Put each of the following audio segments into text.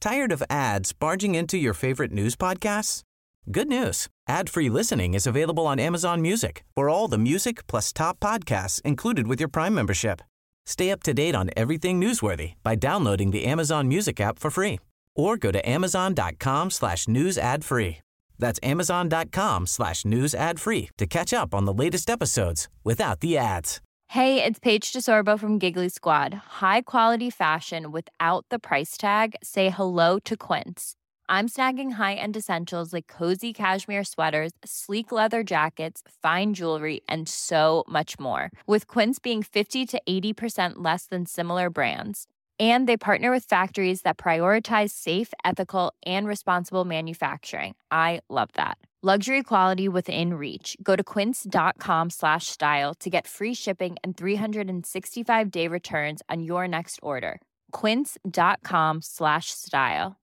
Tired of ads barging into your favorite news podcasts? Good news. Ad-free listening is available on Amazon Music for all the music plus top podcasts included with your Prime membership. Stay up to date on everything newsworthy by downloading the Amazon Music app for free or go to amazon.com/news ad free. That's amazon.com/news ad free to catch up on the latest episodes without the ads. Hey, it's Paige DeSorbo from Giggly Squad. High quality fashion without the price tag. Say hello to Quince. I'm snagging high-end essentials like cozy cashmere sweaters, sleek leather jackets, fine jewelry, and so much more. With Quince being 50 to 80% less than similar brands. And they partner with factories that prioritize safe, ethical, and responsible manufacturing. I love that. Luxury quality within reach. Go to quince.com/style to get free shipping and 365-day returns on your next order. Quince.com/style.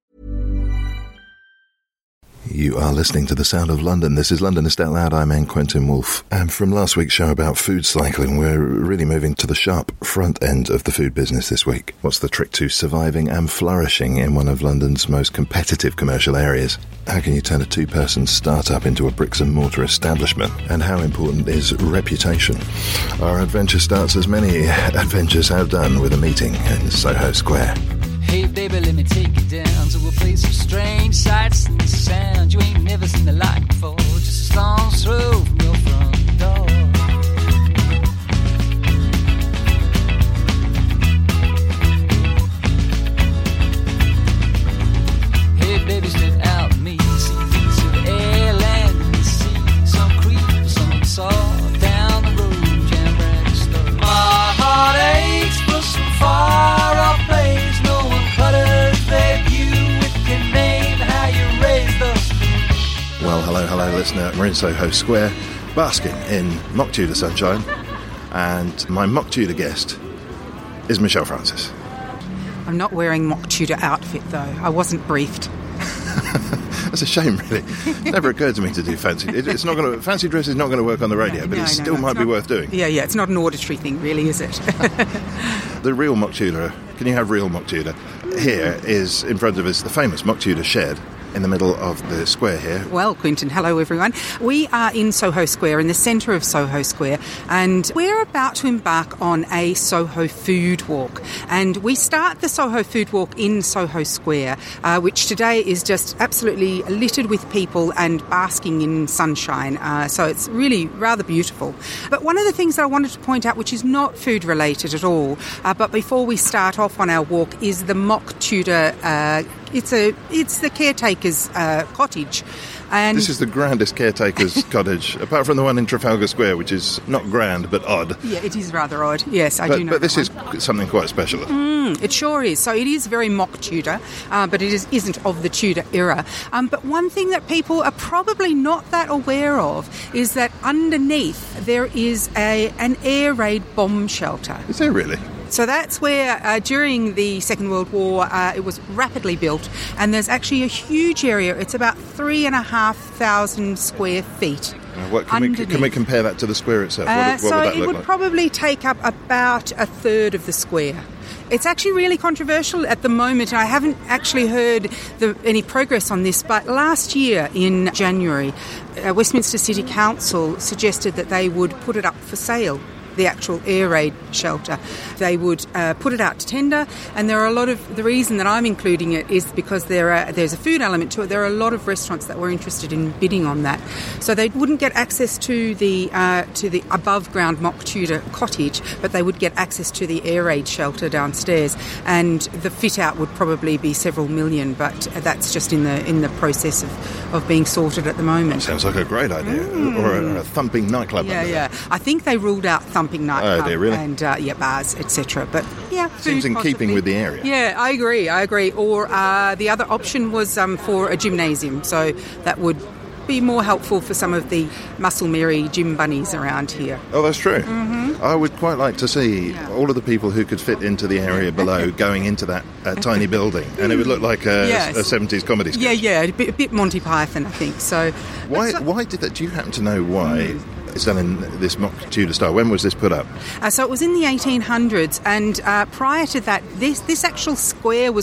You are listening to The Sound of London. This is Londonist Out Loud. I'm Anne Quentin Woolf. And from last week's show about food cycling, we're really moving to the sharp front end of the food business this week. What's the trick to surviving and flourishing in one of London's most competitive commercial areas? How can you turn a two-person startup into a bricks-and-mortar establishment? And how important is reputation? Our adventure starts, as many adventures have done, with a meeting in Soho Square. Hey baby, let me take you down to a place of strange sights and sounds. You ain't never seen the like before, just a stone's throw from your front door. Hey baby, straight out with me, see piece of air, land and the sea. Some creep, some saw, down the road, jam brand store. My heart aches for some far off place. Well, hello, listener. We're in Soho Square, basking in mock Tudor sunshine, and my mock Tudor guest is Michelle Francis. I'm not wearing mock Tudor outfit, though. I wasn't briefed. That's a shame, really. It never occurred to me to do fancy. It's not going to. Fancy dress is not going to work on the radio, but it still might be worth doing. Yeah, it's not an auditory thing, really, is it? The real mock Tudor. Can you have real mock Tudor? Here is in front of us the famous mock Tudor shed in the middle of the square here. Well, Quentin, hello everyone. We are in Soho Square, in the centre of Soho Square, and we're about to embark on a Soho food walk. And we start the Soho food walk in Soho Square, which today is just absolutely littered with people and basking in sunshine. So it's really rather beautiful. But one of the things that I wanted to point out, which is not food related at all, but before we start off on our walk, is the mock Tudor It's the caretaker's cottage. And this is the grandest caretaker's cottage, apart from the one in Trafalgar Square, which is not grand, but odd. Yeah, it is rather odd. Yes, I do know. But this is something quite special. It sure is. So it is very mock Tudor, but it isn't of the Tudor era. But one thing that people are probably not that aware of is that underneath there is an air raid bomb shelter. Is there really? So that's where, during the Second World War, it was rapidly built, and there's actually a huge area. It's about 3,500 square feet. Can we compare that to the square itself? What would that look like? So it would probably take up about a third of the square. It's actually really controversial at the moment, and I haven't actually heard any progress on this, but last year in January, Westminster City Council suggested that they would put it up for sale, the actual air raid shelter. They would put it out to tender, and there are a lot of, the reason that I'm including it is because there's a food element to it. There are a lot of restaurants that were interested in bidding on that. So they wouldn't get access to the above ground mock Tudor cottage, but they would get access to the air raid shelter downstairs, and the fit out would probably be several million, but that's just in the process of being sorted at the moment. That sounds like a great idea. Or a thumping nightclub. Yeah. I think they ruled out thumping nightclub really? and bars, etc. But yeah, seems in keeping with the area. Yeah, I agree. Or the other option was for a gymnasium, so that would be more helpful for some of the Muscle Mary gym bunnies around here. Oh, that's true. Mm-hmm. I would quite like to see all of the people who could fit into the area below going into that tiny building, and it would look like a 70s comedy sketch. Yeah, a bit Monty Python, I think. So why did that? Do you happen to know why? It's done in this mock Tudor style. When was this put up? So it was in the 1800s, and prior to that, this actual square was called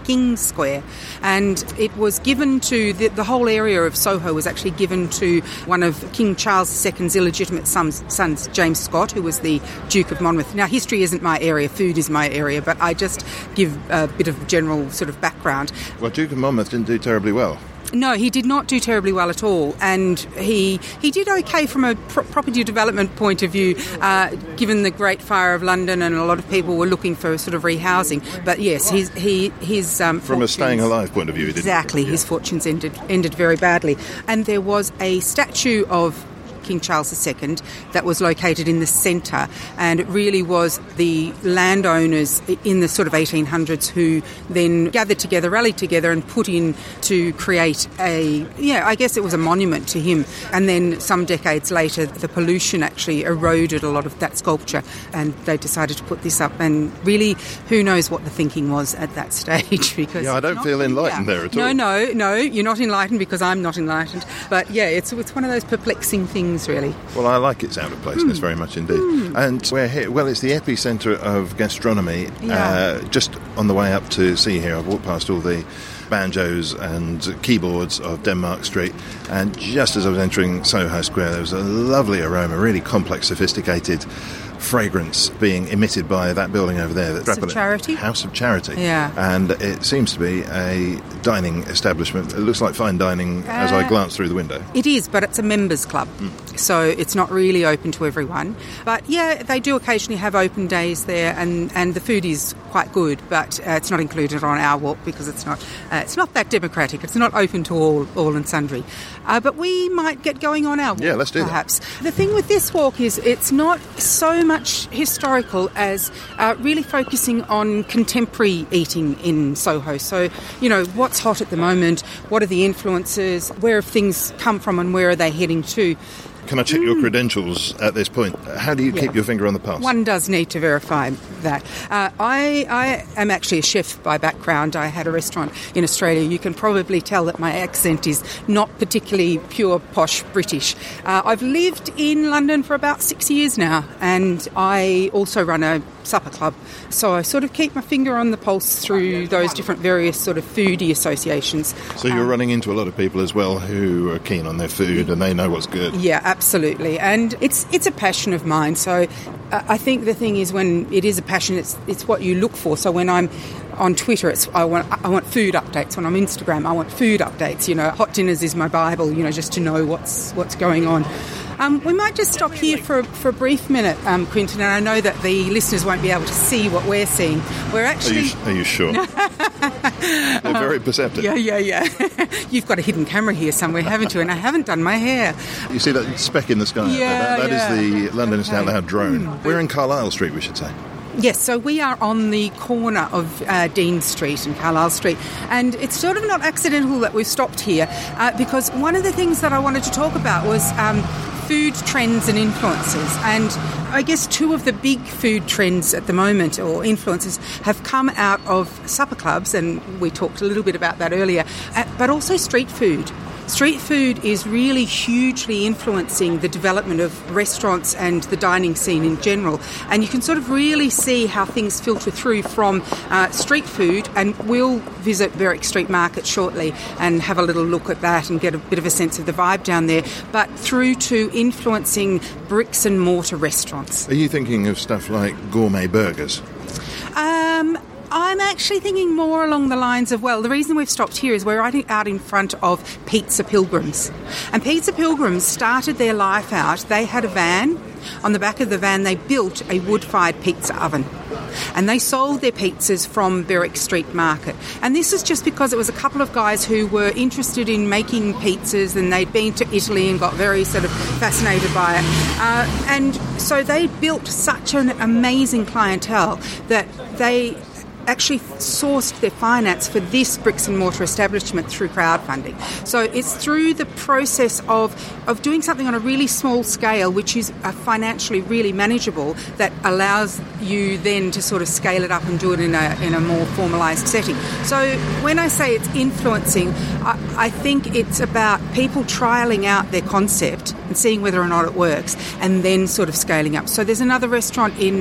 King Square. And it was given to, the whole area of Soho was actually given to one of King Charles II's illegitimate sons, James Scott, who was the Duke of Monmouth. Now, history isn't my area, food is my area, but I just give a bit of general sort of background. Well, Duke of Monmouth didn't do terribly well. No, he did not do terribly well at all, and he did okay from a property development point of view, given the Great Fire of London, and a lot of people were looking for sort of rehousing. But yes, his from a staying alive point of view, exactly, his fortunes ended very badly, and there was a statue of King Charles II that was located in the centre, and it really was the landowners in the sort of 1800s who then gathered together, rallied together and put in to create I guess it was a monument to him. And then some decades later the pollution actually eroded a lot of that sculpture, and they decided to put this up, and really who knows what the thinking was at that stage, because I don't feel enlightened there at all. No, you're not enlightened because I'm not enlightened, but yeah, it's one of those perplexing things, really. Well, I like its out-of-placeness very much indeed. And we're here, well, it's the epicentre of gastronomy. Just on the way up to see here, I've walked past all the banjos and keyboards of Denmark Street, and just as I was entering Soho Square, there was a lovely aroma, really complex, sophisticated fragrance being emitted by that building over there. House of Charity? House of Charity. Yeah. And it seems to be a dining establishment. It looks like fine dining as I glance through the window. It is, but it's a members club, so it's not really open to everyone. But yeah, they do occasionally have open days there, and the food is quite good, but it's not included on our walk because it's not that democratic. It's not open to all and sundry. But we might get going on our walk, let's do perhaps. The thing with this walk is it's not so much historical as really focusing on contemporary eating in Soho. So, what's hot at the moment, what are the influences, where have things come from and where are they heading to? Can I check your credentials at this point? How do you keep your finger on the pulse? One does need to verify that. I am actually a chef by background. I had a restaurant in Australia. You can probably tell that my accent is not particularly pure, posh British. I've lived in London for about 6 years now, and I also run a supper club. So I sort of keep my finger on the pulse through those different various sort of foodie associations. So you're running into a lot of people as well who are keen on their food and they know what's good. Yeah, absolutely. And it's a passion of mine. So I think the thing is, when it is a passion, it's what you look for. So when I'm on Twitter, I want food updates. When I'm on Instagram, I want food updates. Hot dinners is my Bible, just to know what's going on. We might just stop here for a brief minute, Quentin, and I know that the listeners won't be able to see what we're seeing. We're actually... Are you sure? They're very perceptive. Yeah. You've got a hidden camera here somewhere, haven't you? And I haven't done my hair. You see that speck in the sky? Yeah, that is the London is Out Loud drone. We're in Carlisle Street, we should say. Yes, so we are on the corner of Dean Street and Carlisle Street, and it's sort of not accidental that we've stopped here because one of the things that I wanted to talk about was food trends and influences. And I guess two of the big food trends at the moment, or influences, have come out of supper clubs, and we talked a little bit about that earlier, but also street food. Street food is really hugely influencing the development of restaurants and the dining scene in general. And you can sort of really see how things filter through from street food, and we'll visit Berwick Street Market shortly and have a little look at that and get a bit of a sense of the vibe down there, but through to influencing bricks and mortar restaurants. Are you thinking of stuff like gourmet burgers? I'm actually thinking more along the lines of, the reason we've stopped here is we're right out in front of Pizza Pilgrims. And Pizza Pilgrims started their life out. They had a van. On the back of the van, they built a wood-fired pizza oven. And they sold their pizzas from Berwick Street Market. And this was just because it was a couple of guys who were interested in making pizzas, and they'd been to Italy and got very sort of fascinated by it. And so they built such an amazing clientele that they actually sourced their finance for this bricks and mortar establishment through crowdfunding. So it's through the process of doing something on a really small scale, which is financially really manageable, that allows you then to sort of scale it up and do it in a more formalised setting. So when I say it's influencing, I think it's about people trialling out their concept and seeing whether or not it works, and then sort of scaling up. So there's another restaurant in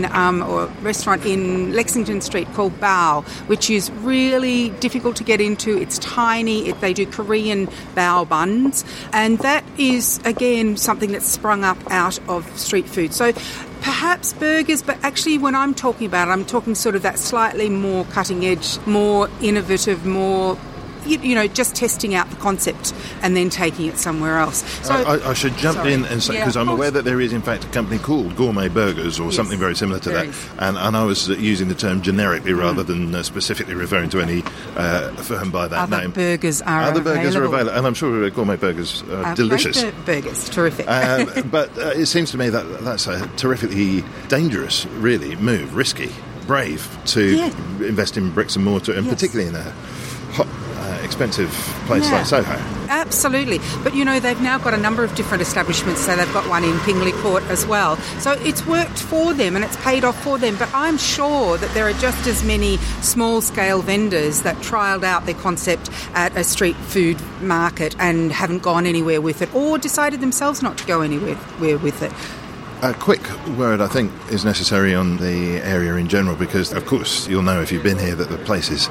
Lexington Street called Bao, which is really difficult to get into. It's tiny. They do Korean bao buns, and that is, again, something that's sprung up out of street food. So perhaps burgers, but actually when I'm talking about it, I'm talking sort of that slightly more cutting edge, more innovative, more, you know, just testing out the concept and then taking it somewhere else. So I should jump in and say, because I'm aware that there is in fact a company called Gourmet Burgers or something very similar to that, and I was using the term generically rather than specifically referring to any firm by that name. Other burgers are available, and I'm sure Gourmet Burgers are delicious. Great burgers, terrific. But it seems to me that that's a terrifically dangerous, really, move, risky, brave to invest in bricks and mortar, and particularly in a hot, expensive place like Soho. Absolutely. But, you know, they've now got a number of different establishments, so they've got one in Pingley Court as well. So it's worked for them and it's paid off for them. But I'm sure that there are just as many small-scale vendors that trialled out their concept at a street food market and haven't gone anywhere with it, or decided themselves not to go anywhere with it. A quick word, I think, is necessary on the area in general, because, of course, you'll know if you've been here that the place is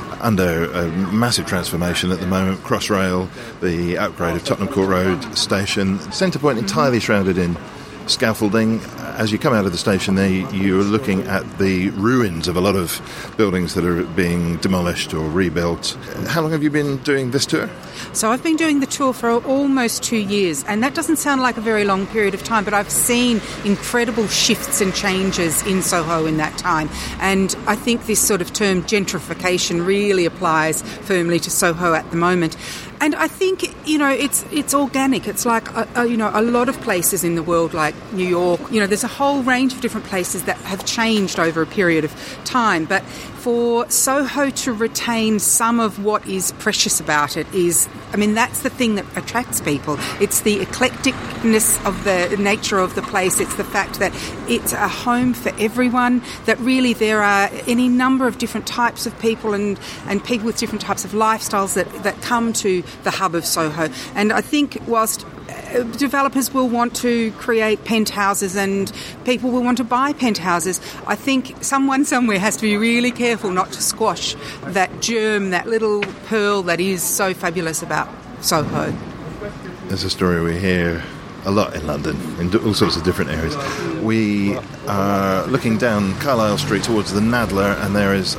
under a massive transformation at the moment. Crossrail, the upgrade of Tottenham Court Road station, Centre Point entirely shrouded in scaffolding. As you come out of the station there, you're looking at the ruins of a lot of buildings that are being demolished or rebuilt. How long have you been doing this tour? So I've been doing the tour for almost 2 years, and that doesn't sound like a very long period of time, but I've seen incredible shifts and changes in Soho in that time. And I think this sort of term gentrification really applies firmly to Soho at the moment. And I think, you know, it's organic. It's like, you know, a lot of places in the world, like New York, you know, there's a whole range of different places that have changed over a period of time. But for Soho to retain some of what is precious about it is, I mean, that's the thing that attracts people. It's the eclecticness of the nature of the place. It's the fact that it's a home for everyone, that really there are any number of different types of people and people with different types of lifestyles that come to the hub of Soho. And I think whilst developers will want to create penthouses and people will want to buy penthouses, I think someone somewhere has to be really careful not to squash that germ, that little pearl that is so fabulous about Soho. There's a story we hear a lot in London, in all sorts of different areas. We are looking down Carlisle Street towards the Nadler, and there is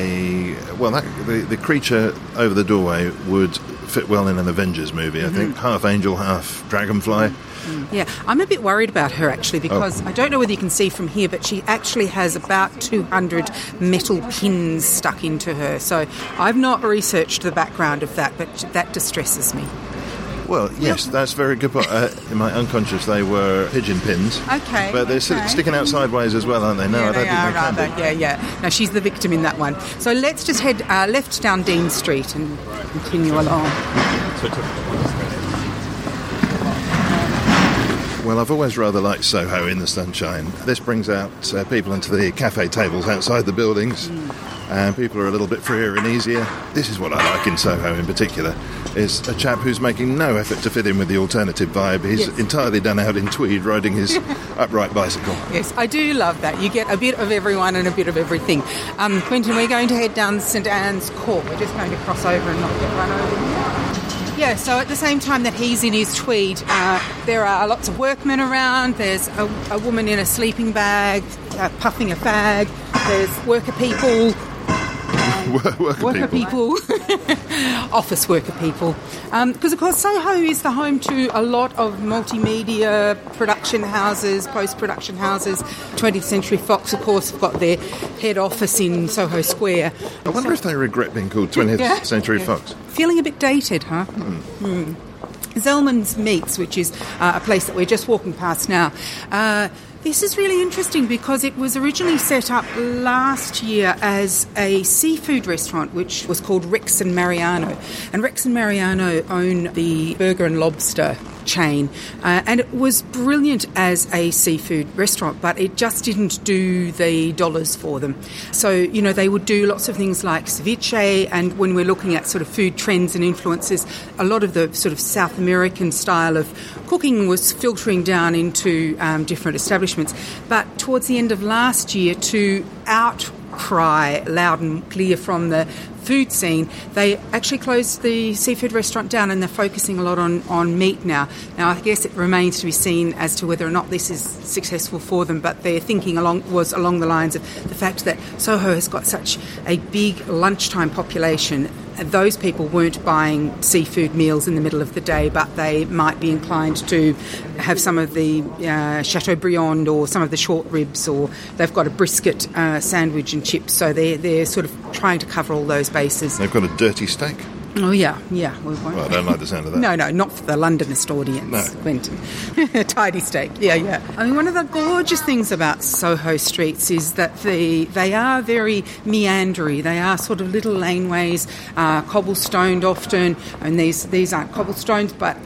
the creature over the doorway would fit well in an Avengers movie, I think. Half angel, half dragonfly. Yeah, I'm a bit worried about her, actually, because I don't know whether you can see from here, but she actually has about 200 metal pins stuck into her. So I've not researched the background of that, but that distresses me. Well, yes, that's a very good point. In my unconscious, they were pigeon pins. Okay. But they're sticking out sideways as well, aren't they? No, yeah, I don't think they can be. Yeah. No, she's the victim in that one. So let's just head left down Dean Street and continue along. Well, I've always rather liked Soho in the sunshine. This brings out people into the cafe tables outside the buildings, and people are a little bit freer and easier. This is what I like in Soho in particular, is a chap who's making no effort to fit in with the alternative vibe. He's entirely done out in tweed riding his upright bicycle. Yes, I do love that. You get a bit of everyone and a bit of everything. Quentin, we're going to head down St Anne's Court. We're just going to cross over and not get run over. Yeah, so at the same time that he's in his tweed, there are lots of workmen around. There's a woman in a sleeping bag, puffing a fag. There's worker people. Worker people. Office worker people. Because, of course, Soho is the home to a lot of multimedia production houses, post-production houses. 20th Century Fox, of course, have got their head office in Soho Square. I wonder if they regret being called 20th Century Fox. Feeling a bit dated, huh? Zellman's Meats, which is a place that we're just walking past now. This is really interesting because it was originally set up last year as a seafood restaurant, which was called Rex and Mariano. And Rex and Mariano own the Burger and Lobster chain, and it was brilliant as a seafood restaurant, but it just didn't do the dollars for them. So, they would do lots of things like ceviche, and when we're looking at sort of food trends and influences, a lot of the sort of South American style of cooking was filtering down into different establishments. But towards the end of last year, to outcry loud and clear from the food scene, they actually closed the seafood restaurant down, and they're focusing a lot on meat now. Now, I guess it remains to be seen as to whether or not this is successful for them, but their thinking was along the lines of the fact that Soho has got such a big lunchtime population. Those people weren't buying seafood meals in the middle of the day, but they might be inclined to have some of the Chateaubriand or some of the short ribs, or they've got a brisket sandwich and chips. So they're sort of trying to cover all those bases. They've got a dirty steak. Oh, yeah. Well, I don't like the sound of that. No, not for the Londonist audience, Quentin. Tidy steak, yeah. I mean, one of the gorgeous things about Soho streets is that they are very meandery. They are sort of little laneways, cobblestoned often, and these aren't cobblestones, but,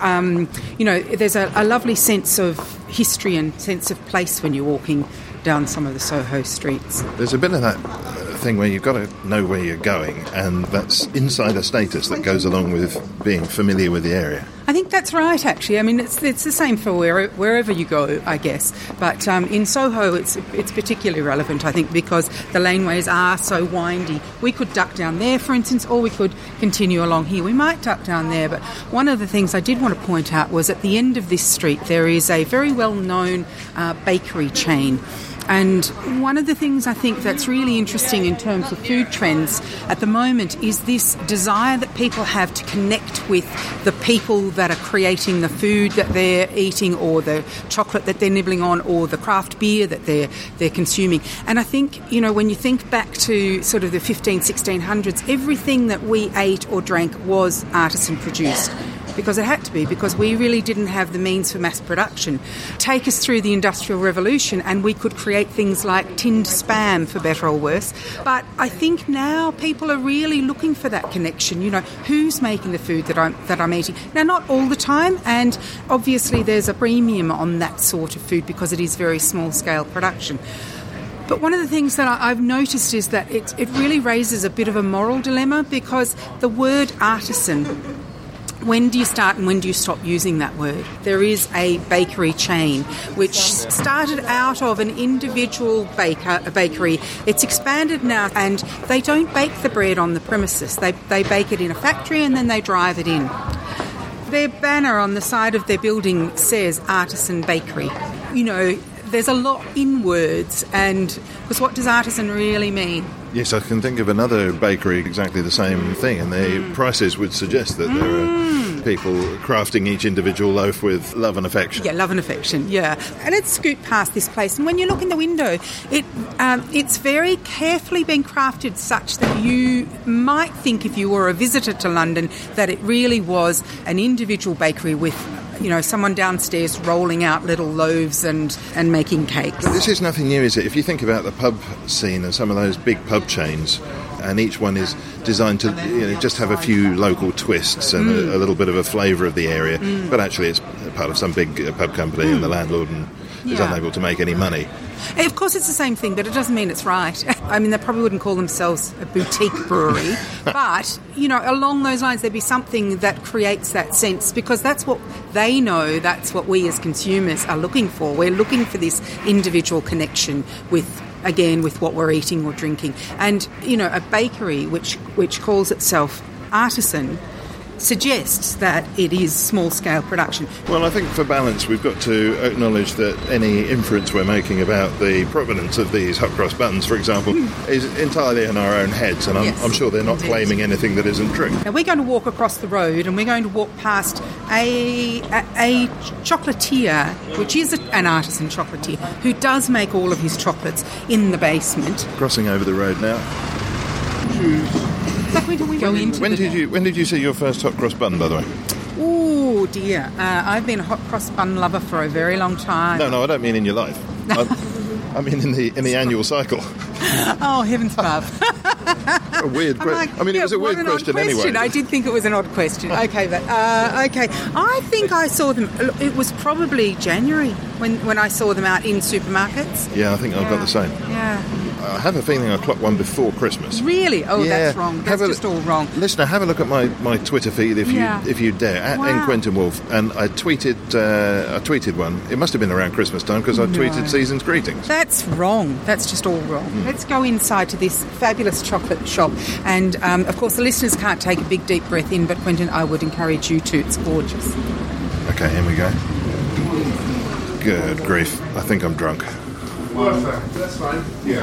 there's a lovely sense of history and sense of place when you're walking down some of the Soho streets. There's a bit of that thing where you've got to know where you're going, and that's insider status that goes along with being familiar with the area. I think that's right, actually. I mean, it's the same for wherever you go, I guess. But in Soho, it's particularly relevant, I think, because the laneways are so windy. We could duck down there, for instance, or we could continue along here. We might duck down there, but one of the things I did want to point out was at the end of this street, there is a very well-known bakery chain. And one of the things I think that's really interesting in terms of food trends at the moment is this desire that people have to connect with the people that are creating the food that they're eating, or the chocolate that they're nibbling on, or the craft beer that they're consuming. And I think, when you think back to sort of the 1600s, everything that we ate or drank was artisan produced. Because it had to be, because we really didn't have the means for mass production. Take us through the Industrial Revolution and we could create things like tinned spam, for better or worse. But I think now people are really looking for that connection. Who's making the food that I'm eating? Now, not all the time, and obviously there's a premium on that sort of food because it is very small-scale production. But one of the things that I've noticed is that it really raises a bit of a moral dilemma, because the word artisan, when do you start and when do you stop using that word? There is a bakery chain which started out of an individual bakery. It's expanded now, and they don't bake the bread on the premises. They bake it in a factory and then they drive it in. Their banner on the side of their building says Artisan Bakery. There's a lot in words, and because what does artisan really mean? Yes, I can think of another bakery exactly the same thing, and the prices would suggest that there are people crafting each individual loaf with love and affection. Yeah, love and affection, yeah. And let's scoot past this place, and when you look in the window, it's very carefully been crafted such that you might think, if you were a visitor to London, that it really was an individual bakery with someone downstairs rolling out little loaves and making cakes. But this is nothing new, is it? If you think about the pub scene and some of those big pub chains, and each one is designed to just have a few local twists and a little bit of a flavour of the area, but actually it's part of some big pub company and the landlord is unable to make any money. Of course, it's the same thing, but it doesn't mean it's right. I mean, they probably wouldn't call themselves a boutique brewery, but, along those lines, there'd be something that creates that sense, because that's what they know, that's what we as consumers are looking for. We're looking for this individual connection with what we're eating or drinking. And, a bakery which calls itself artisan suggests that it is small-scale production. Well, I think for balance we've got to acknowledge that any inference we're making about the provenance of these hot cross buns, for example, is entirely in our own heads, and I'm sure they're not claiming anything that isn't true. Now, we're going to walk across the road and we're going to walk past a chocolatier, which is an artisan chocolatier, who does make all of his chocolates in the basement. Crossing over the road now. When did you see your first hot cross bun, by the way? Oh dear, I've been a hot cross bun lover for a very long time. No, I don't mean in your life. I mean in the annual cycle. Oh, heavens above. a weird question. I mean, it was a weird question anyway. I did think it was an odd question. Okay, but okay. I think I saw them. It was probably January when I saw them out in supermarkets. Yeah, I think I've got the same. Yeah. I have a feeling I clocked one before Christmas. Really? Oh, Yeah. that's wrong. That's just all wrong. Listener, have a look at my Twitter feed if you dare, at Wow. Quentin Wolf, and I tweeted one. It must have been around Christmas time because I tweeted season's greetings. That's wrong. That's just all wrong. Let's go inside to this fabulous chocolate shop. And, of course, the listeners can't take a big, deep breath in, but, Quentin, I would encourage you to. It's gorgeous. Okay, here we go. Good grief. I think I'm drunk. Perfect. That's fine. Yeah.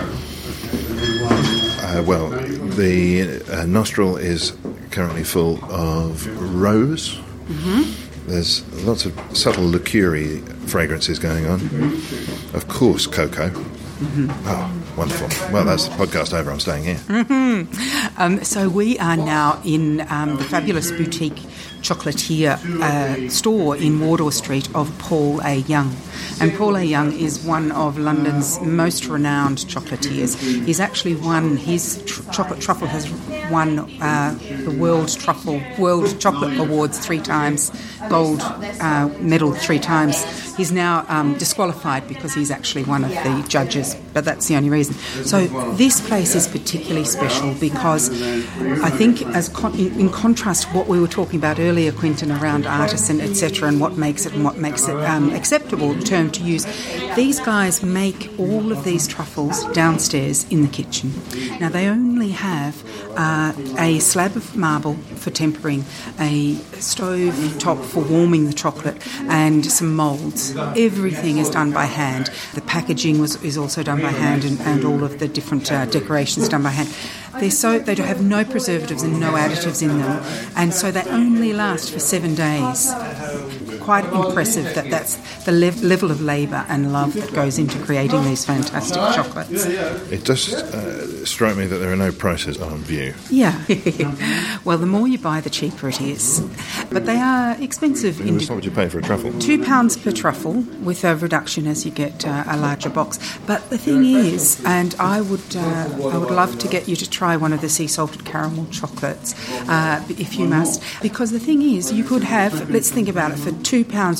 Well, the nostril is currently full of rose. Mm-hmm. There's lots of subtle liqueur-y fragrances going on. Mm-hmm. Of course, cocoa. Mm-hmm. Oh, wonderful. Well, that's the podcast over. I'm staying here. Mm-hmm. So we are now in the fabulous boutique chocolatier store in Wardour Street of Paul A. Young. And Paul A. Young is one of London's most renowned chocolatiers. He's actually won, his chocolate truffle has won the World Chocolate Awards 3 times, gold medal 3 times. He's now disqualified because he's actually one of the judges, but that's the only reason. So this place is particularly special because I think in contrast to what we were talking about earlier, Quentin, around artisan, etc., and what makes it acceptable term to use, these guys make all of these truffles downstairs in the kitchen. Now, they only have a slab of marble for tempering, a stove top for warming the chocolate, and some moulds. Everything is done by hand. The packaging is also done by hand, and all of the different decorations done by hand. They have no preservatives and no additives in them, and so they only last for 7 days. Quite impressive that's the level of labour and love that goes into creating these fantastic chocolates. It does strike me that there are no prices on view. Yeah. Well, the more you buy, the cheaper it is. But they are expensive. What would you pay for a truffle? £2 per truffle, with a reduction as you get a larger box. But the thing is, and I would love to get you to try one of the sea salted caramel chocolates, if you must, because the thing is, you could have, let's think about it, for £2.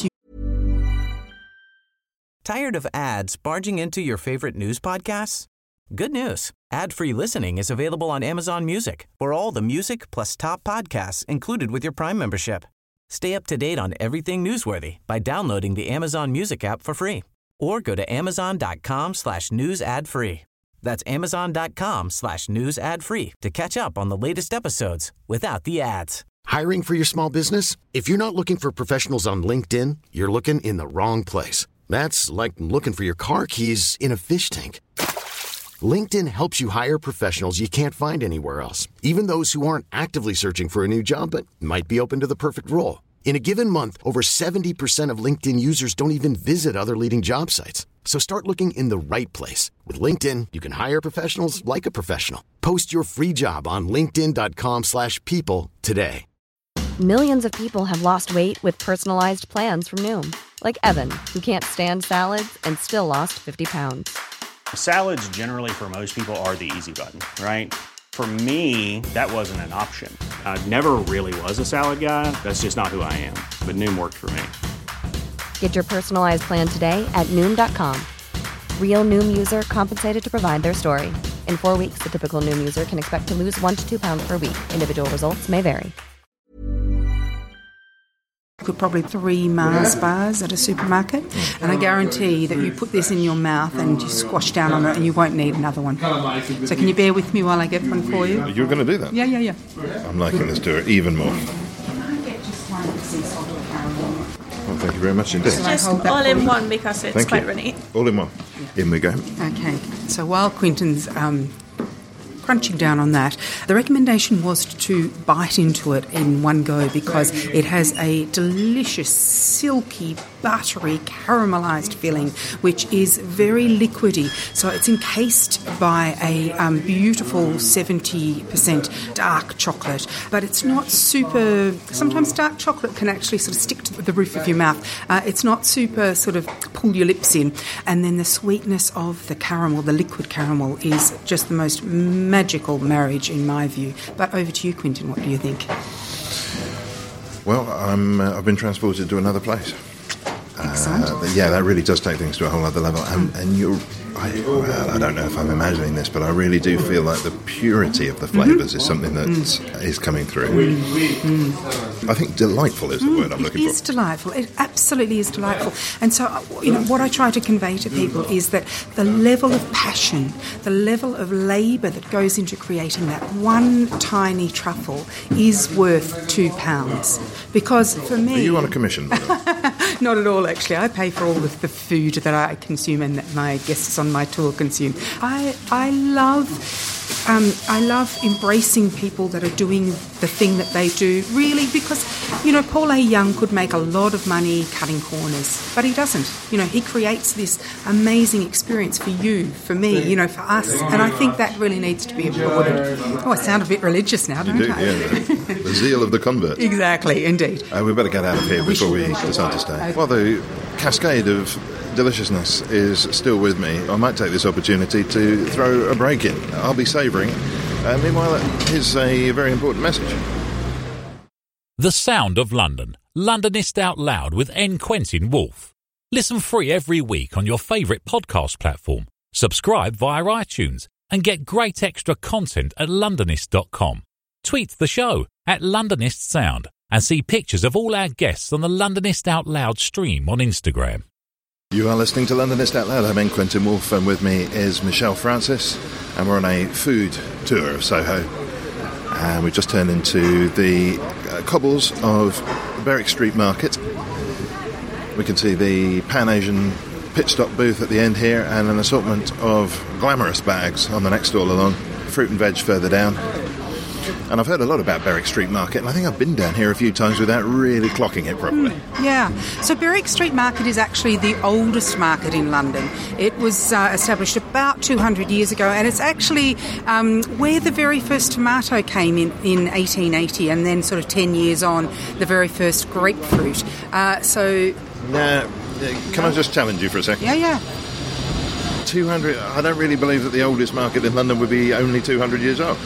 Tired of ads barging into your favorite news podcasts? Good news. Ad-free listening is available on Amazon Music for all the music plus top podcasts included with your Prime membership. Stay up to date on everything newsworthy by downloading the Amazon Music app for free or go to amazon.com/news ad free. That's amazon.com/news ad free to catch up on the latest episodes without the ads. Hiring for your small business? If you're not looking for professionals on LinkedIn, you're looking in the wrong place. That's like looking for your car keys in a fish tank. LinkedIn helps you hire professionals you can't find anywhere else, even those who aren't actively searching for a new job but might be open to the perfect role. In a given month, over 70% of LinkedIn users don't even visit other leading job sites. So start looking in the right place. With LinkedIn, you can hire professionals like a professional. Post your free job on linkedin.com/people today. Millions of people have lost weight with personalized plans from Noom. Like Evan, who can't stand salads and still lost 50 pounds. Salads generally for most people are the easy button, right? For me, that wasn't an option. I never really was a salad guy. That's just not who I am. But Noom worked for me. Get your personalized plan today at Noom.com. Real Noom user compensated to provide their story. In 4 weeks, the typical Noom user can expect to lose 1 to 2 pounds per week. Individual results may vary. Could probably 3 Mars bars at a supermarket, and I guarantee that you put this in your mouth and you squash down on it and you won't need another one. So can you bear with me while I get one for you? You're going to do that? Yeah. I'm liking this tour even more. Can I get just one sea salted caramel? Well, thank you very much indeed. Just all in one because it's quite runny. All in one. In we go. Okay, so while Quentin's crunching down on that, the recommendation was to bite into it in one go because it has a delicious, silky, buttery, caramelised filling, which is very liquidy. So it's encased by a beautiful 70% dark chocolate, but it's not super... Sometimes dark chocolate can actually sort of stick to the roof of your mouth. It's not super sort of pull your lips in. And then the sweetness of the caramel, the liquid caramel, is just the most magical marriage in my view. But over to you, Quentin, what do you think? Well, I've been transported to another place. Excellent. Yeah, that really does take things to a whole other level. And you're... I don't know if I'm imagining this, but I really do feel like the purity of the flavours is something that is coming through. I think delightful is the word I'm looking for. It is delightful. It absolutely is delightful. And so, what I try to convey to people is that the level of passion, the level of labour that goes into creating that one tiny truffle is worth £2. Because for me... Are you on a commission? Not at all, actually. I pay for all of the food that I consume and that my guests on my tour consume. I love embracing people that are doing the thing that they do, really, because, Paul A. Young could make a lot of money cutting corners, but he doesn't. He creates this amazing experience for you, for me, for us, and I think that really needs to be applauded. Oh, I sound a bit religious now, don't I? Yeah, the zeal of the convert. Exactly, indeed. We better get out of here before we decide to stay. Well, the cascade of deliciousness is still with me. I might take this opportunity to throw a break in. I'll be savouring. Meanwhile, here's a very important message. The Sound of London. Londonist Out Loud with N. Quentin Woolf. Listen free every week on your favourite podcast platform. Subscribe via iTunes and get great extra content at londonist.com. Tweet the show at Londonist Sound and see pictures of all our guests on the Londonist Out Loud stream on Instagram. You are listening to Londonist Out Loud. I'm N. Quentin Woolf, and with me is Michelle Francis, and we're on a food tour of Soho. And we've just turned into the cobbles of Berwick Street Market. We can see the Pan-Asian pit stop booth at the end here, and an assortment of glamorous bags on the next stall along, fruit and veg further down. And I've heard a lot about Berwick Street Market, and I think I've been down here a few times without really clocking it properly. Yeah. So Berwick Street Market is actually the oldest market in London. It was established about 200 years ago, and it's actually where the very first tomato came in 1880, and then sort of 10 years on, the very first grapefruit. Now, can I just challenge you for a second? Yeah. 200... I don't really believe that the oldest market in London would be only 200 years old.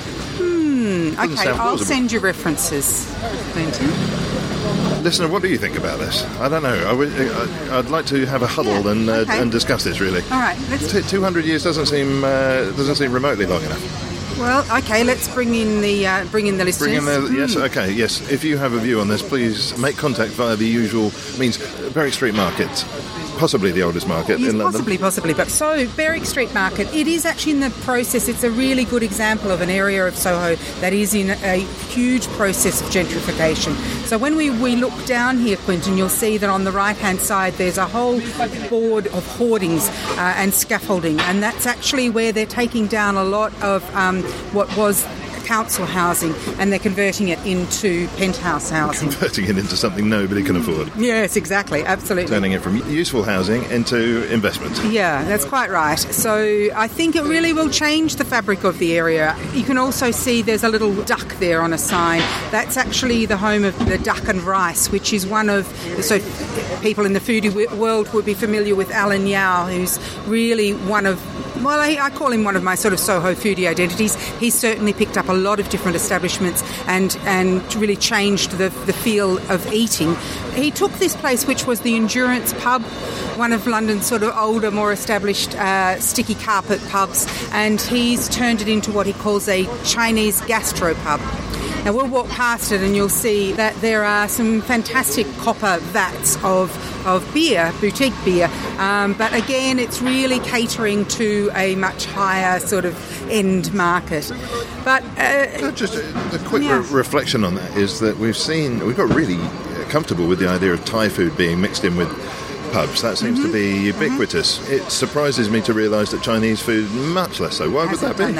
Okay, I'll send you references, Clinton. Listener, what do you think about this? I don't know. I'd like to have a huddle and discuss this, really. All right. 200 years doesn't seem remotely long enough. Well, okay, let's bring in the listeners. Yes. If you have a view on this, please make contact via the usual means. Berwick Street Market. Possibly the oldest market in London. Possibly. But so, Berwick Street Market, it is actually in the process. It's a really good example of an area of Soho that is in a huge process of gentrification. So when we look down here, Quentin, you'll see that on the right-hand side there's a whole board of hoardings and scaffolding, and that's actually where they're taking down a lot of what was council housing, and they're converting it into penthouse housing. Converting it into something nobody can afford. Yes, exactly, absolutely. Turning it from useful housing into investment. Yeah, that's quite right. So I think it really will change the fabric of the area. You can also see there's a little duck there on a sign. That's actually the home of the Duck and Rice, which is one of... So people in the foodie world would be familiar with Alan Yao, who's really one of... Well, I call him one of my sort of Soho foodie identities. He's certainly picked up a lot of different establishments and really changed the feel of eating. He took this place, which was the Endurance Pub, one of London's sort of older, more established sticky carpet pubs, and he's turned it into what he calls a Chinese gastropub. Now, we'll walk past it and you'll see that there are some fantastic copper vats of beer, boutique beer, but again, it's really catering to a much higher sort of end market. But just a quick reflection on that is that we've got really comfortable with the idea of Thai food being mixed in with pubs. That seems to be ubiquitous. It surprises me to realise that Chinese food, much less so. Why would that be?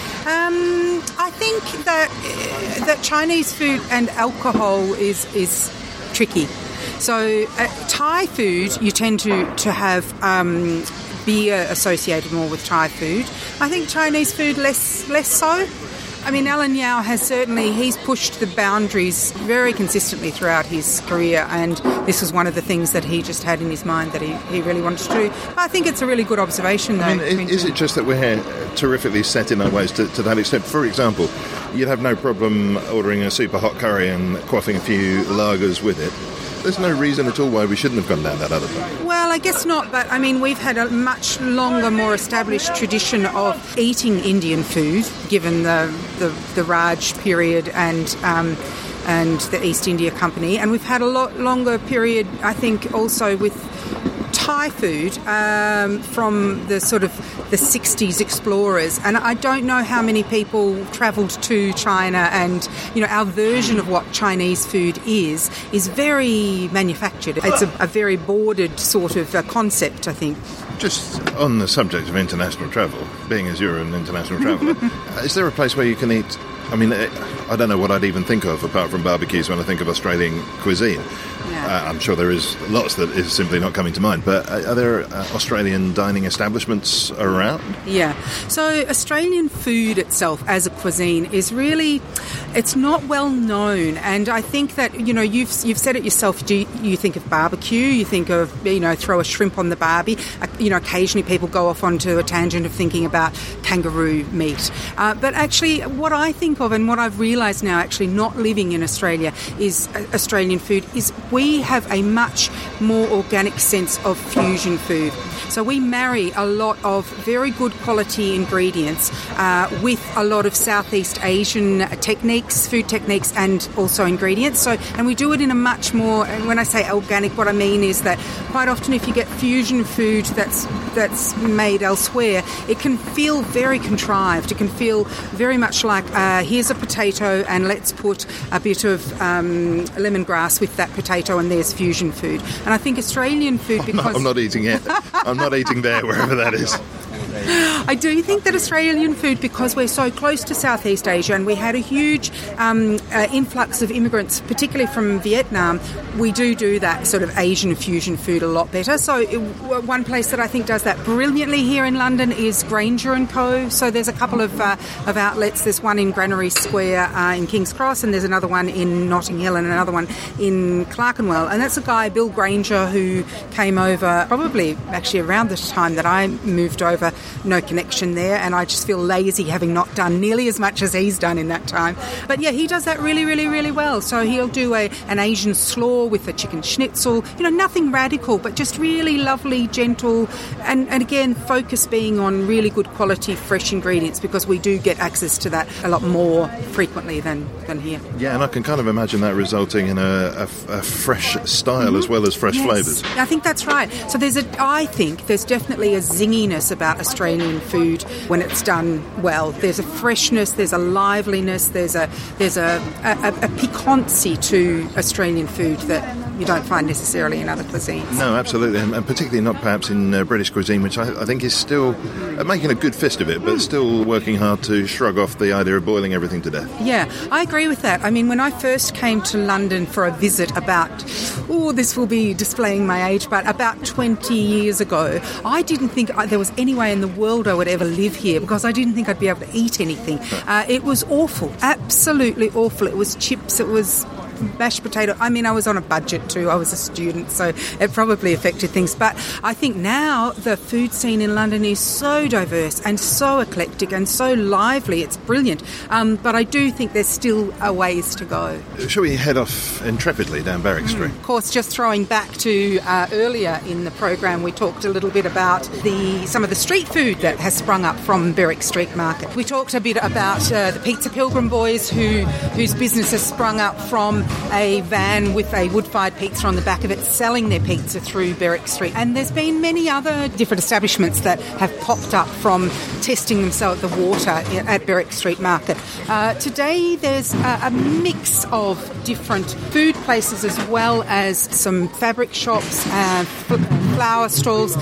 I think that Chinese food and alcohol is tricky. So Thai food, you tend to have beer associated more with Thai food. I think Chinese food less so. I mean, Alan Yao he's pushed the boundaries very consistently throughout his career, and this was one of the things that he just had in his mind that he really wanted to do. I think it's a really good observation, though. I mean, is it just that we're terrifically set in our ways to that extent? For example, you'd have no problem ordering a super hot curry and quaffing a few lagers with it. There's no reason at all why we shouldn't have gone down that other path. Well, I guess not, but I mean, we've had a much longer, more established tradition of eating Indian food, given the Raj period and the East India Company, and we've had a lot longer period, I think, also with Thai food from the sort of the 60s explorers, and I don't know how many people travelled to China, and our version of what Chinese food is very manufactured. It's a very bordered sort of concept, I think. Just on the subject of international travel, being as you're an international traveller, is there a place where you can eat? I mean, I don't know what I'd even think of apart from barbecues when I think of Australian cuisine. Yeah. I'm sure there is lots that is simply not coming to mind, but are there Australian dining establishments around? Yeah. So Australian food itself as a cuisine is really, it's not well known, and I think that, you've said it yourself, you think of barbecue, you think of, throw a shrimp on the barbie, occasionally people go off onto a tangent of thinking about kangaroo meat. But actually what I think of, and what I've realised now actually not living in Australia, is Australian food, is we have a much more organic sense of fusion food. So we marry a lot of very good quality ingredients with a lot of Southeast Asian techniques, food techniques, and also ingredients. And we do it in a much more, and when I say organic, what I mean is that quite often if you get fusion food that's made elsewhere, it can feel very contrived. It can feel very much like here's a potato and let's put a bit of lemongrass with that potato and there's fusion food. And I think Australian food, because... I'm not eating it. I'm not eating there, wherever that is. I do think that Australian food, because we're so close to Southeast Asia and we had a huge influx of immigrants, particularly from Vietnam, we do that sort of Asian fusion food a lot better. So one place that I think does that brilliantly here in London is Granger & Co. So there's a couple of outlets. There's one in Granary Square in King's Cross, and there's another one in Notting Hill and another one in Clerkenwell. And that's a guy, Bill Granger, who came over probably actually around the time that I moved over. No connection there, and I just feel lazy having not done nearly as much as he's done in that time. But yeah, he does that really, really, really well. So he'll do an Asian slaw with a chicken schnitzel, nothing radical, but just really lovely, gentle, and again, focus being on really good quality, fresh ingredients, because we do get access to that a lot more frequently than here. Yeah, and I can kind of imagine that resulting in a fresh style as well as fresh flavours. I think that's right. So I think there's definitely a zinginess about Australian food when it's done well. There's a freshness, there's a liveliness, there's a piquancy to Australian food that you don't find necessarily in other cuisines. No, absolutely, and particularly not perhaps in British cuisine, which I think is still making a good fist of it, but still working hard to shrug off the idea of boiling everything to death. Yeah, I agree with that. I mean, when I first came to London for a visit this will be displaying my age, but about 20 years ago, I didn't think there was any way in the world I would ever live here, because I didn't think I'd be able to eat anything. It was awful, absolutely awful. It was chips, it was mashed potato. I mean, I was on a budget too. I was a student, so it probably affected things. But I think now the food scene in London is so diverse and so eclectic and so lively. It's brilliant. But I do think there's still a ways to go. Shall we head off intrepidly down Berwick Street? Of course, just throwing back to earlier in the program, we talked a little bit about some of the street food that has sprung up from Berwick Street Market. We talked a bit about the Pizza Pilgrim boys whose business has sprung up from a van with a wood-fired pizza on the back of it, selling their pizza through Berwick Street. And there's been many other different establishments that have popped up from testing themselves at the water at Berwick Street Market. Today there's a mix of different food places as well as some fabric shops, flower stalls.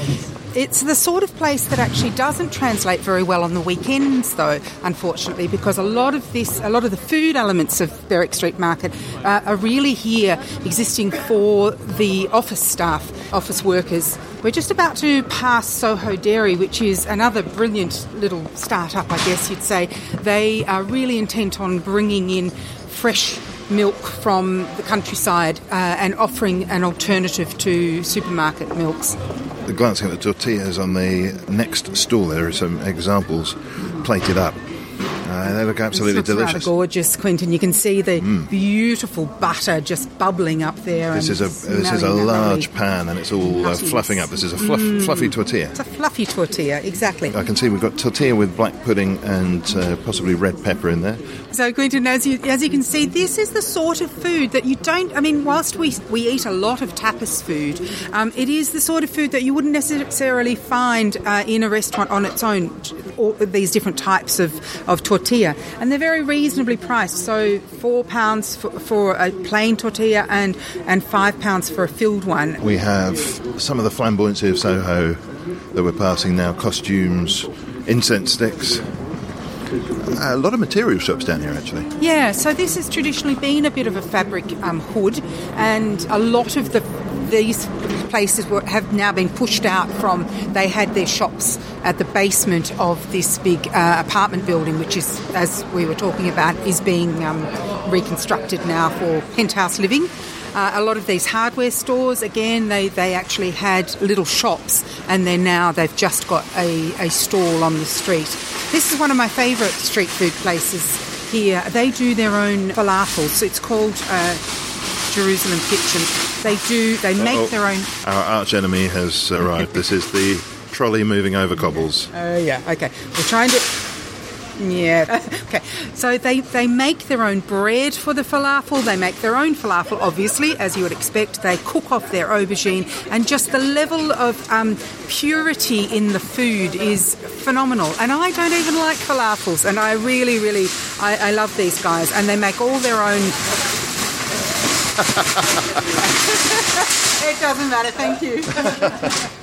It's the sort of place that actually doesn't translate very well on the weekends, though, unfortunately, because a lot of the food elements of Berwick Street Market are really here existing for the office staff, office workers. We're just about to pass Soho Dairy, which is another brilliant little start-up, I guess you'd say. They are really intent on bringing in fresh milk from the countryside and offering an alternative to supermarket milks. Glancing at the tortillas on the next stall, there are some examples plated up. They look absolutely delicious. Rather gorgeous, Quentin. You can see the beautiful butter just bubbling up there. This is a large pan, and it's all fluffing up. This is a fluffy tortilla. It's a fluffy tortilla, exactly. I can see we've got tortilla with black pudding and possibly red pepper in there. So, Quentin, as you can see, this is the sort of food that you don't... I mean, whilst we eat a lot of tapas food, it is the sort of food that you wouldn't necessarily find in a restaurant on its own, all these different types of tortilla. And they're very reasonably priced. So £4 for a plain tortilla and £5 for a filled one. We have some of the flamboyancy of Soho that we're passing now, costumes, incense sticks. A lot of material shops down here, actually. Yeah, so this has traditionally been a bit of a fabric hood, and a lot of these places have now been pushed out from... They had their shops at the basement of this big apartment building, which is, as we were talking about, is being reconstructed now for penthouse living. A lot of these hardware stores, again, they actually had little shops, and they've just got a stall on the street. This is one of my favourite street food places here. They do their own falafels. So it's called Jerusalem Kitchen. They make their own... Our arch enemy has arrived. This is the trolley moving over cobbles. Oh, yeah, okay. We're trying to... Yeah, okay. So they make their own bread for the falafel. They make their own falafel, obviously, as you would expect. They cook off their aubergine, and just the level of purity in the food is phenomenal. And I don't even like falafels, and I really, really, I love these guys. And they make all their own... It doesn't matter, thank you.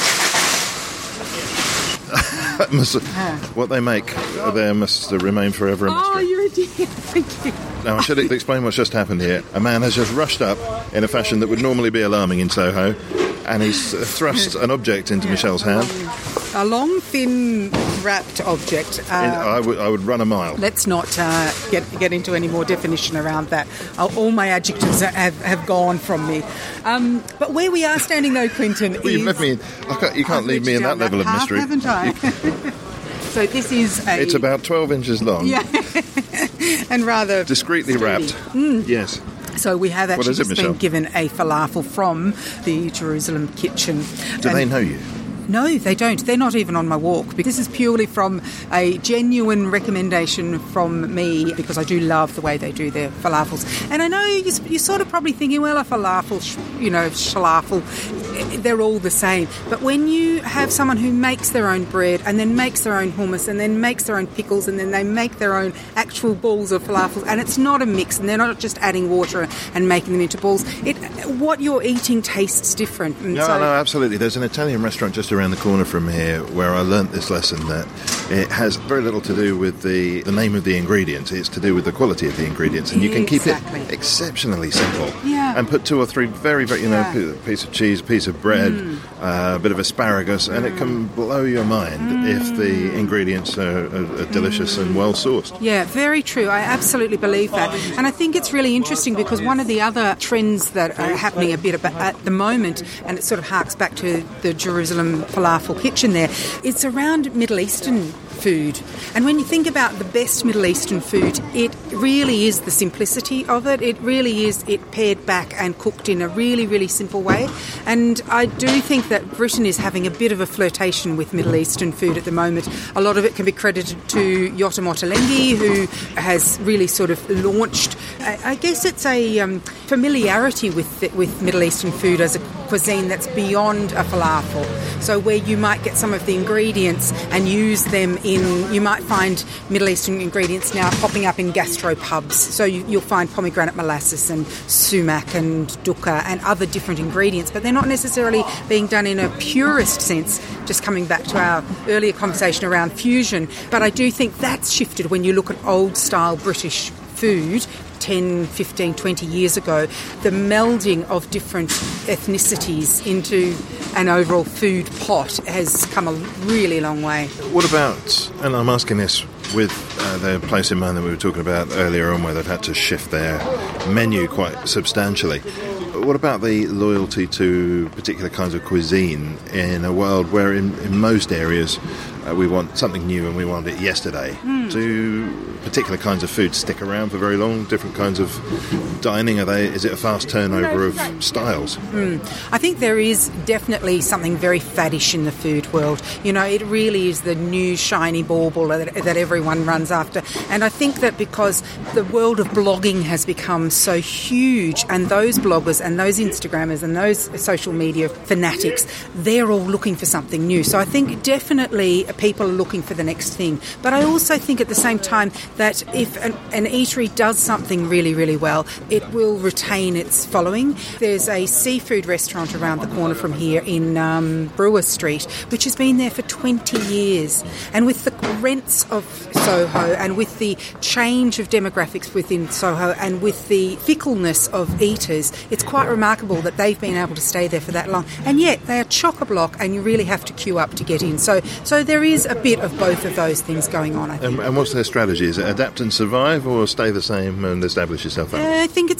What they make there must remain forever a mystery. Oh, you're a dear. Thank you. Now, I should explain what's just happened here. A man has just rushed up in a fashion that would normally be alarming in Soho, and he's thrust an object into Michelle's hand. A long, thin, wrapped object. I would run a mile. Let's not get into any more definition around that. All my adjectives have gone from me. But where we are standing, though, Quentin, well, you've left me in, you can't leave me in that level of mystery. Haven't I? So this is It's about 12 inches long. Yeah. And rather... discreetly wrapped. Yes. So we have actually just been given a falafel from the Jerusalem Kitchen. Do they know you? No, they don't. They're not even on my walk. Because this is purely from a genuine recommendation from me, because I do love the way they do their falafels. And I know you're sort of probably thinking, well, a falafel, falafel, they're all the same. But when you have someone who makes their own bread and then makes their own hummus and then makes their own pickles and then they make their own actual balls of falafel, and it's not a mix, and they're not just adding water and making them into balls, what you're eating tastes different. No, absolutely. There's an Italian restaurant just around the corner from here where I learnt this lesson, that it has very little to do with the name of the ingredients. It's to do with the quality of the ingredients, and you can keep it exceptionally simple. Yeah. And put 2 or 3 very, very, piece of cheese, a piece of bread, a bit of asparagus, and it can blow your mind if the ingredients are delicious and well sourced. Yeah, very true. I absolutely believe that. And I think it's really interesting because one of the other trends that are happening a bit at the moment, and it sort of harks back to the Jerusalem Falafel Kitchen there, it's around Middle Eastern food. And when you think about the best Middle Eastern food, it really is the simplicity of it. It really is it pared back and cooked in a really, really simple way. And I do think that Britain is having a bit of a flirtation with Middle Eastern food at the moment. A lot of it can be credited to Yotam Ottolenghi, who has really sort of launched, I guess it's a familiarity with Middle Eastern food as a cuisine that's beyond a falafel. So where you might get some of the ingredients and use them you might find Middle Eastern ingredients now popping up in gastropubs. So you'll find pomegranate molasses and sumac and dukkha and other different ingredients, but they're not necessarily being done in a purist sense, just coming back to our earlier conversation around fusion. But I do think that's shifted when you look at old-style British food 10, 15, 20 years ago. The melding of different ethnicities into an overall food pot has come a really long way. What about, and I'm asking this with the place in mind that we were talking about earlier on, where they've had to shift their menu quite substantially. What about the loyalty to particular kinds of cuisine in a world where in most areas we want something new and we want it yesterday? Do particular kinds of food stick around for very long? Different kinds of dining, is it a fast turnover of styles? I think there is definitely something very faddish in the food world. It really is the new shiny bauble that everyone runs after. And I think that because the world of blogging has become so huge, and those bloggers and those Instagrammers and those social media fanatics, they're all looking for something new. So I think definitely people are looking for the next thing. But I also think at the same time that if an eatery does something really, really well, it will retain its following. There's a seafood restaurant around the corner from here in Brewer Street, which has been there for 20 years. And with the rents of Soho and with the change of demographics within Soho and with the fickleness of eaters, it's quite remarkable that they've been able to stay there for that long. And yet they are chock-a-block and you really have to queue up to get in. So there is a bit of both of those things going on, I think. And what's their strategy? Is it adapt and survive, or stay the same and establish yourself up? I think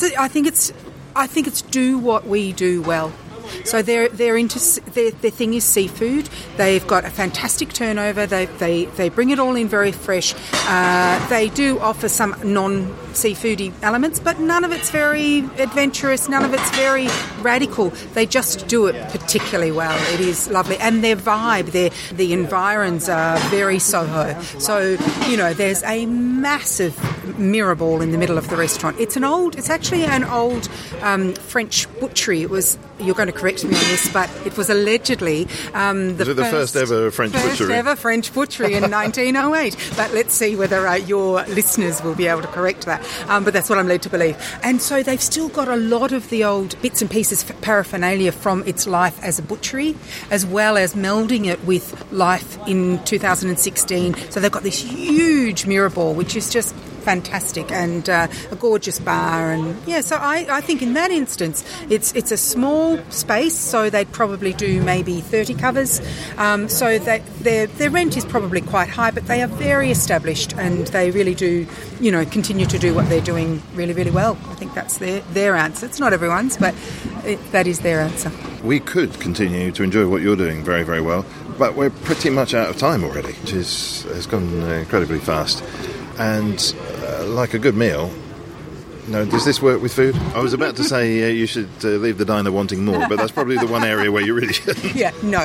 it's do what we do well. So their thing is seafood. They've got a fantastic turnover. They bring it all in very fresh. They do offer some non-seafoody elements, but none of it's very adventurous. None of it's very radical. They just do it particularly well. It is lovely, and their vibe, the environs are very Soho. So there's a massive mirror ball in the middle of the restaurant. It's actually an old French butchery. You're going to correct me on this, but it was allegedly the first ever French butchery? First ever French butchery in 1908. But let's see whether your listeners will be able to correct that. But that's what I'm led to believe. And so they've still got a lot of the old bits and pieces, paraphernalia from its life as a butchery, as well as melding it with life in 2016. So they've got this huge mirror ball, which is just fantastic, and a gorgeous bar, and so I think in that instance it's a small space, so they'd probably do maybe 30 covers, so that their rent is probably quite high, but they are very established and they really do continue to do what they're doing really, really well. I think that's their answer. It's not everyone's, but that is their answer. We could continue to enjoy what you're doing very, very well, but we're pretty much out of time already, which has gone incredibly fast. And like a good meal, does this work with food? I was about to say you should leave the diner wanting more, but that's probably the one area where you really shouldn't. Yeah, no.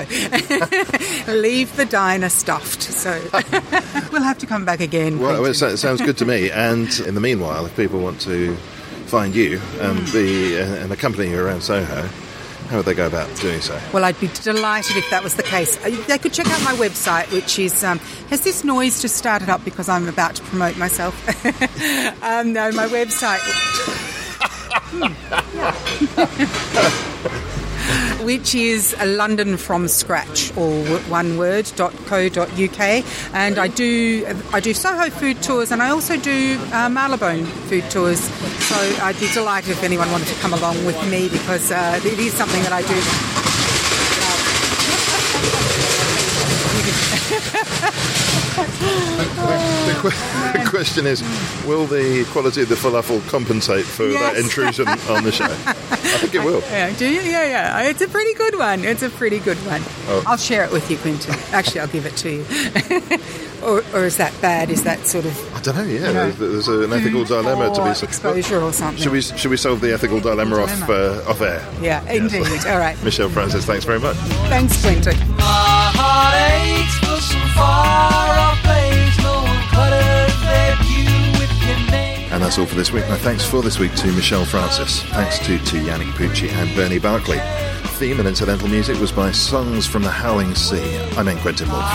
Leave the diner stuffed. So we'll have to come back again. Well, it sounds good to me. And in the meanwhile, if people want to find you and accompany you around Soho, how would they go about doing so? Well, I'd be delighted if that was the case. They could check out my website, which is... has this noise just started up because I'm about to promote myself? No, my website... which is London from Scratch, or one word, .co.uk. And I do Soho food tours, and I also do Marylebone food tours. So I'd be delighted if anyone wanted to come along with me, because it is something that I do. The question is, will the quality of the falafel compensate for that intrusion on the show? I think it will. Yeah, do you? Yeah. It's a pretty good one. Oh. I'll share it with you, Quentin. Actually, I'll give it to you. or is that bad? Is that sort of... I don't know, yeah. There's an ethical dilemma to be... exposure or something. Should we solve the ethical dilemma off air? Yeah, indeed. All right. Michelle Francis, thanks very much. Thanks, Quentin. My heart aches for some far-off place. No one cutters their view with your name. And that's all for this week. My thanks for this week to Michelle Francis. Thanks to Yannick Pucci and Bernie Barkley theme and incidental music was by Songs from the Howling Sea. I'm N. Quentin Wolf.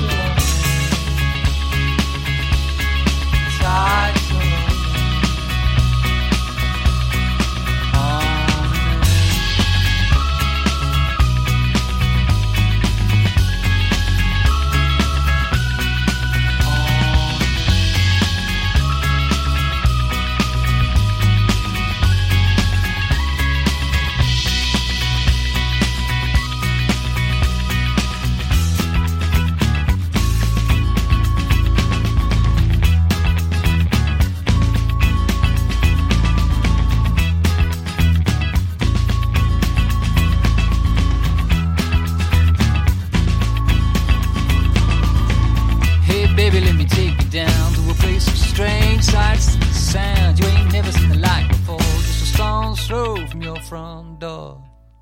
Baby, let me take you down to a place of strange sights and sounds. You ain't never seen the like before, just a stone's throw from your front door.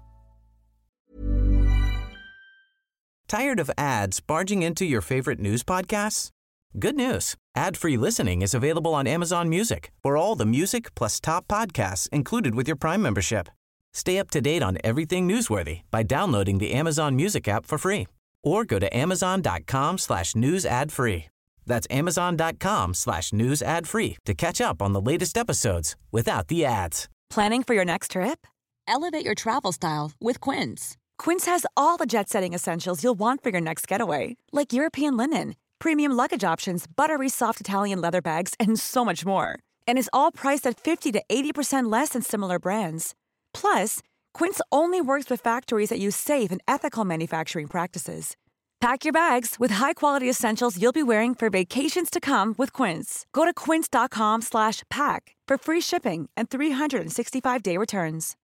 Tired of ads barging into your favorite news podcasts? Good news. Ad-free listening is available on Amazon Music for all the music plus top podcasts included with your Prime membership. Stay up to date on everything newsworthy by downloading the Amazon Music app for free. Or go to amazon.com/news ad free. That's amazon.com/news ad free to catch up on the latest episodes without the ads. Planning for your next trip? Elevate your travel style with Quince. Quince has all the jet-setting essentials you'll want for your next getaway, like European linen, premium luggage options, buttery soft Italian leather bags, and so much more. And is all priced at 50 to 80% less than similar brands. Plus, Quince only works with factories that use safe and ethical manufacturing practices. Pack your bags with high-quality essentials you'll be wearing for vacations to come with Quince. Go to quince.com/pack for free shipping and 365-day returns.